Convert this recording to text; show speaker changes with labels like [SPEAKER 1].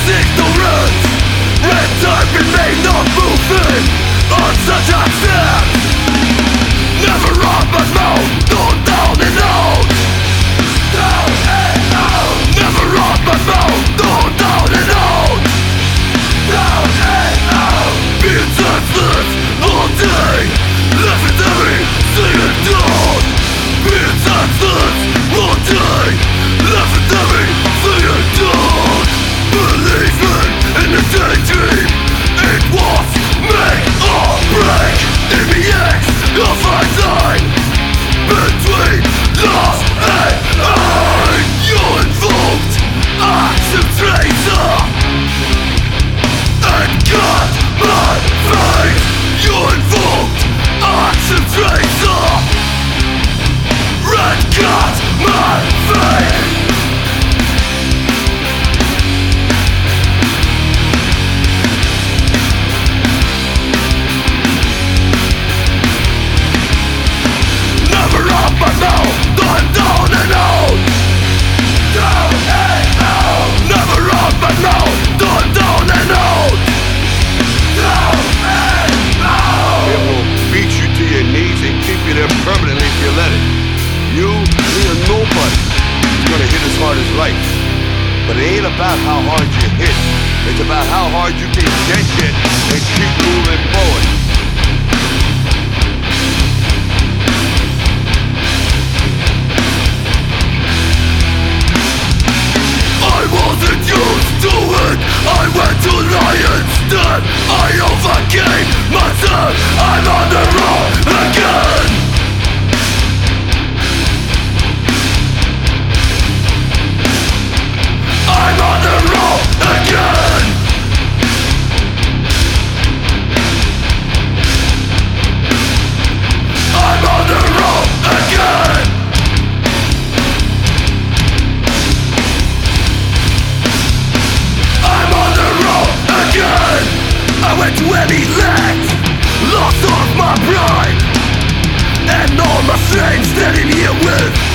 [SPEAKER 1] ignorance, and time remain not moving on such a step. Never on my mouth, gone down and out. Down and out. Never on my mouth, gone down and out. Down and out. Being senseless all day, legendary, singing down. Being senseless all day, legendary, singing down. Believing in the daydream, it was make or break. In the X of my time, between loss and earn. You invoked active tracer and got my face. You invoked active tracer and got my face. My mouth, gone down and out. Down and out. Never on my mouth, gone down and out. Down and out.
[SPEAKER 2] It will beat you to your knees and keep you there permanently if you let it. You, me, or nobody is gonna hit as hard as life. But it ain't about how hard you hit. It's about how hard you can get hit and keep moving forward.
[SPEAKER 1] I wasn't used to it. I went to Lion's Den. I overcame myself. I'm on the road again. I'm on the road again. I'm on the road again. I went to any length, lost all my pride, and all my strength standing here with